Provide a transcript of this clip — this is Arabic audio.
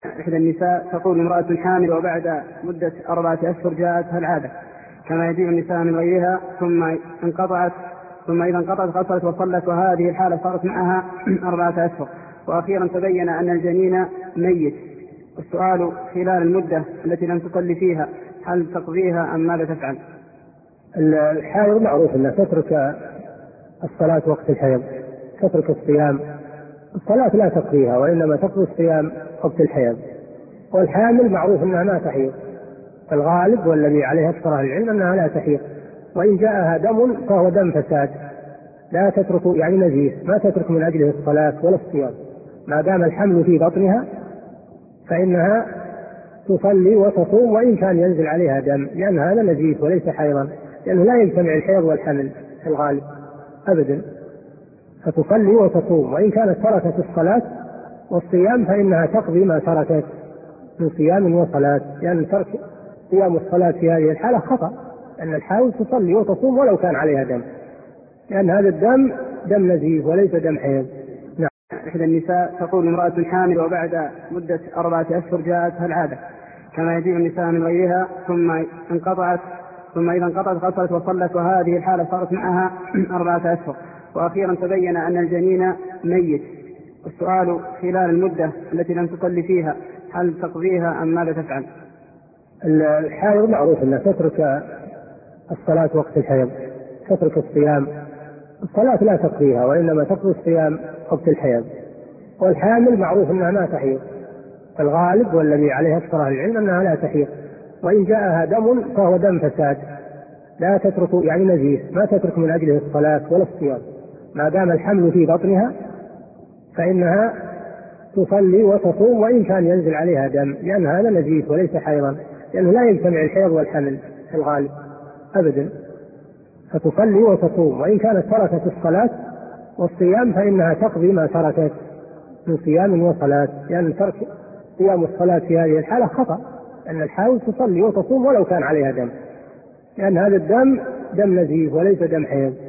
إحدى النساء تقول: امرأة حامل وبعد مدة 4 أشهر جاءتها العادة كما يجيء النساء من غيرها، ثم إذا انقطعت غسلت وصلت، وهذه الحالة صارت معها 4 أشهر، وأخيرا تبين أن الجنين ميت. السؤال: خلال المدة التي لم تصلي فيها هل تقضيها أم ماذا تفعل؟ الحائض معروف أنها تترك الصلاة وقت الحيض، تترك الصيام. الصلاة لا تقضيها، وإنما تقضي الصيام وقت الحيض. والحامل معروف أنها ما تحيض، الغالب والذي عليه أكثر أهل العلم أنها لا تحيض، وإن جاءها دم فهو دم فساد، لا تترك يعني نزيف، ما تترك من أجله الصلاة ولا الصيام. ما دام الحمل في بطنها فإنها تصلي وتصوم وإن كان ينزل عليها دم، لأن هذا نزيف وليس حيضا، لأنه لا يجتمع الحيض والحمل في الغالب أبدا. فتصلي وتصوم، وإن كانت تركت الصلاة والصيام فإنها تقضي ما تركت من صيام وصلاة، لأن ترك صيام الصلاة في هذه الحالة خطأ، أن الحائض تصلي وتصوم ولو كان عليها دم، لأن هذا الدم دم نزيف وليس دم حيض. نعم. إحدى النساء تقول: امرأة حامل وبعد مدة 4 أشهر جاءتها العادة كما يجيء النساء من غيرها، ثم إذا انقطعت غسلت وصلت، وهذه الحالة صارت معها 4 أشهر، وأخيرا تبين أن الجنين ميت. السؤال: خلال المدة التي لم تصلي فيها هل تقضيها أم ماذا تفعل؟ الحائض معروف أنها تترك الصلاة وقت الحيض، تترك الصيام. الصلاة لا تقضيها، وإنما تقضي الصيام وقت الحيض. والحامل معروف أنها ما تحيض، الغالب والذي عليه أكثر أهل العلم أنها لا تحيض، وإن جاءها دم فهو دم فساد، لا تترك يعني نزيف، ما تترك من أجله الصلاة ولا الصيام. ما دام الحمل في بطنها فإنها تصلي وتصوم وإن كان ينزل عليها دم، لأن هذا نزيف وليس حيضا، لأنه لا يجتمع الحيض والحمل في الغالب أبدا. فتصلي وتصوم، وإن كانت تركت الصلاة والصيام فإنها تقضي ما تركت من صيام وصلاة، لأن ترك صيام الصلاة في هذه الحالة خطأ، أن الحائض تصلي وتصوم ولو كان عليها دم، لأن هذا الدم دم نزيف وليس دم حيض.